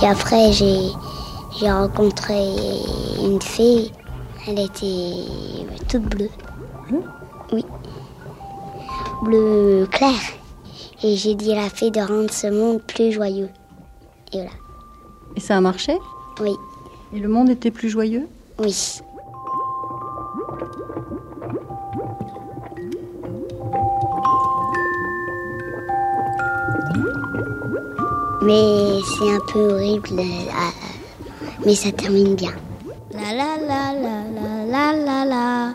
après, j'ai rencontré une fille. Elle était toute bleue. Oui. Bleu clair. Et j'ai dit à la fée de rendre ce monde plus joyeux. Et voilà. Et ça a marché ? Oui. Et le monde était plus joyeux ? Oui. Mais c'est un peu horrible, mais ça termine bien. La la la la la la la la.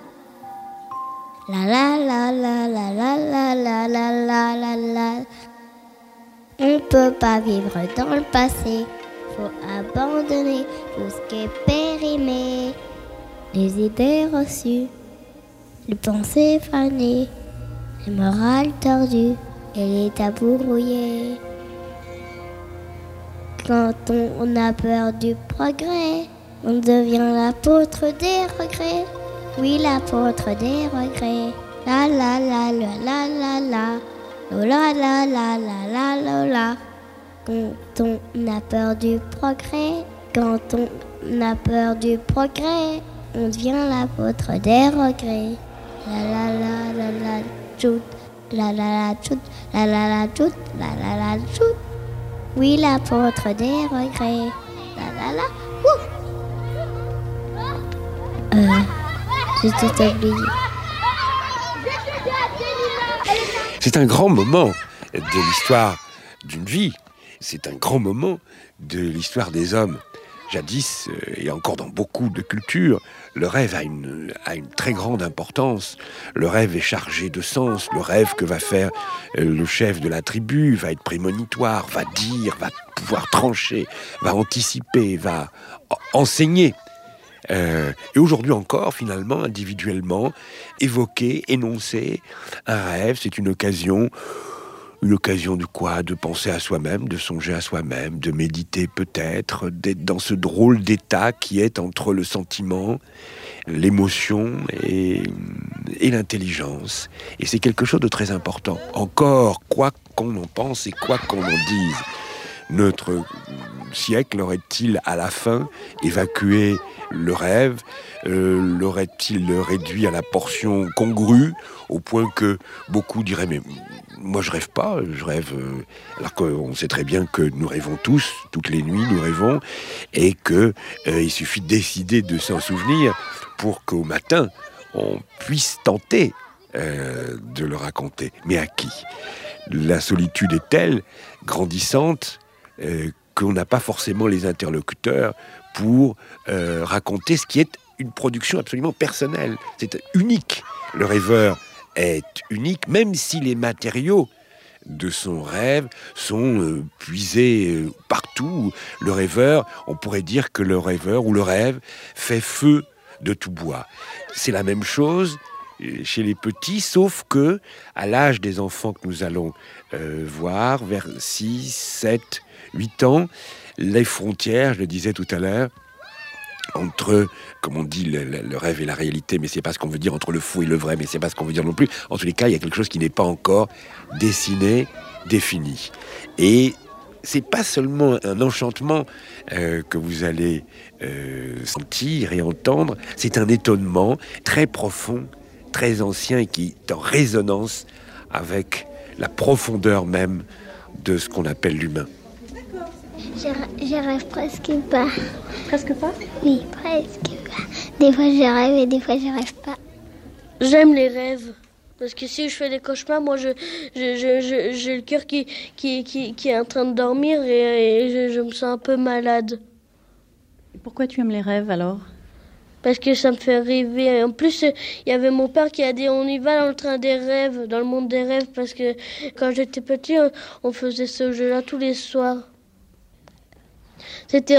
La la la la la la la la la la la la. On peut pas vivre dans le passé, faut abandonner tout ce qui est périmé. Les idées reçues, les pensées fanées, les morales tordues et les tabous brouillés. Quand on a peur du progrès, on devient l'apôtre des regrets. Oui, l'apôtre des regrets. La la la la la la la. Oh la la la la la la la. Quand on a peur du progrès, quand on a peur du progrès, on devient l'apôtre des regrets. La la la la la tchout, la la la tchout, la la la tchout, la la la tchout. Oui, l'apôtre des regrets. La la la. J'ai tout oublié. C'est un grand moment de l'histoire d'une vie. C'est un grand moment de l'histoire des hommes. Jadis, et encore dans beaucoup de cultures, le rêve a une très grande importance. Le rêve est chargé de sens. Le rêve que va faire le chef de la tribu va être prémonitoire, va dire, va pouvoir trancher, va anticiper, va enseigner. Et aujourd'hui encore, finalement, individuellement, évoquer, énoncer un rêve, c'est une occasion de quoi ? De penser à soi-même, de songer à soi-même, de méditer peut-être, d'être dans ce drôle d'état qui est entre le sentiment, l'émotion et l'intelligence. Et c'est quelque chose de très important. Encore, quoi qu'on en pense et quoi qu'on en dise, notre siècle aurait-il à la fin évacué le rêve, l'aurait-il réduit à la portion congrue, au point que beaucoup diraient « mais moi je rêve pas, je rêve... » alors qu'on sait très bien que nous rêvons tous, toutes les nuits nous rêvons, et qu'il suffit de décider de s'en souvenir pour qu'au matin on puisse tenter de le raconter. Mais à qui ? La solitude est telle, grandissante, qu'on n'a pas forcément les interlocuteurs pour raconter ce qui est une production absolument personnelle. C'est unique. Le rêveur est unique, même si les matériaux de son rêve sont puisés partout. Le rêveur, on pourrait dire que le rêveur ou le rêve fait feu de tout bois. C'est la même chose chez les petits, sauf que à l'âge des enfants que nous allons voir, vers 6, 7, 8 ans, les frontières, je le disais tout à l'heure, entre, comme on dit, le rêve et la réalité, mais c'est pas ce qu'on veut dire, entre le faux et le vrai, mais c'est pas ce qu'on veut dire non plus. En tous les cas, il y a quelque chose qui n'est pas encore dessiné, défini. Et c'est pas seulement un enchantement que vous allez sentir et entendre, c'est un étonnement très profond, très ancien et qui est en résonance avec la profondeur même de ce qu'on appelle l'humain. Je rêve presque pas. Presque pas ? Oui, presque pas. Des fois je rêve et des fois je rêve pas. J'aime les rêves. Parce que si je fais des cauchemars, moi j'ai le cœur qui est en train de dormir et je me sens un peu malade. Et pourquoi tu aimes les rêves alors ? Parce que ça me fait rêver. En plus, il y avait mon père qui a dit on y va dans le train des rêves, dans le monde des rêves, parce que quand j'étais petit, on faisait ce jeu-là tous les soirs. C'était